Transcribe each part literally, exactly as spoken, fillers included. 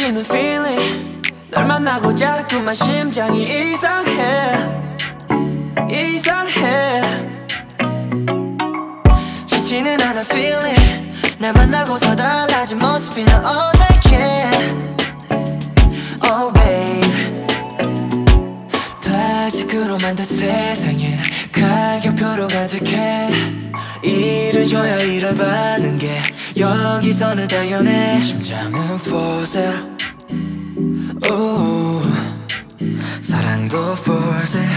느끼는 feeling 널 만나고 자꾸만 심장이 이상해 이상해 쉽지는 않은 feeling 날 만나고서 달라진 모습이 난 어색해 Oh babe 플라스틱으로 만든 세상에 가격표로 가득해 일을 줘야 일을 받는 게 여기서는 당연해 심장은 for sale 오, 사랑도 for sale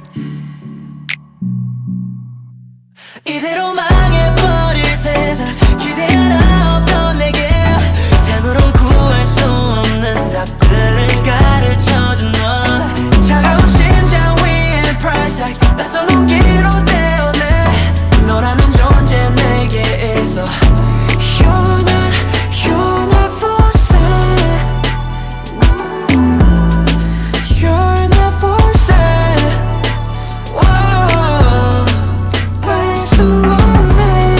이대로 망해버릴 세상 기대 하나 없던 내게 삶으론 구할 수 없는 답들을 가르쳐준 너 차가운 심장 위에 price tag 낯선 온기로 떼어내 너라는 존재 내게 있어 You're not, you're not for sale You're not for sale Whoa. 알 수 없는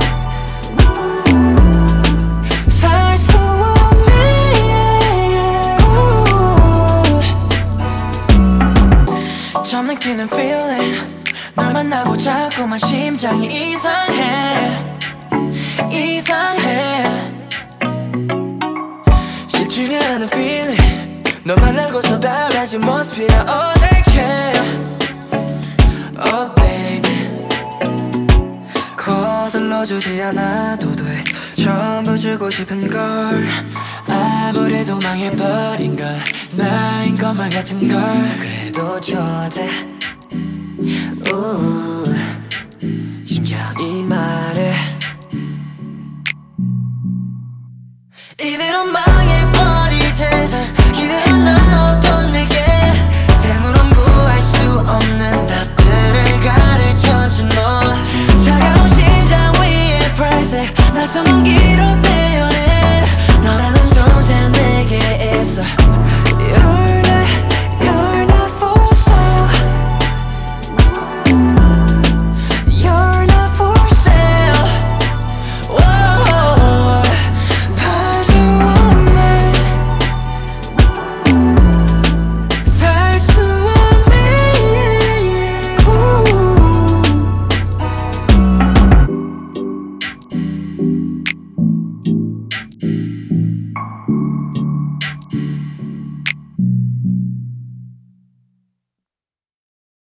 살 수 없는 처음 느끼는 feeling 널 만나고 자꾸만 심장이 이상해 이상해 싫지는 않은 feeling 너 만나고서 달라진 모습이 나 어색해 Oh baby 거슬러 주지 않아도 돼 전부 주고 싶은 걸 아무래도 망해버린 걸 나인 것만 같은 걸 그래도 줘도 돼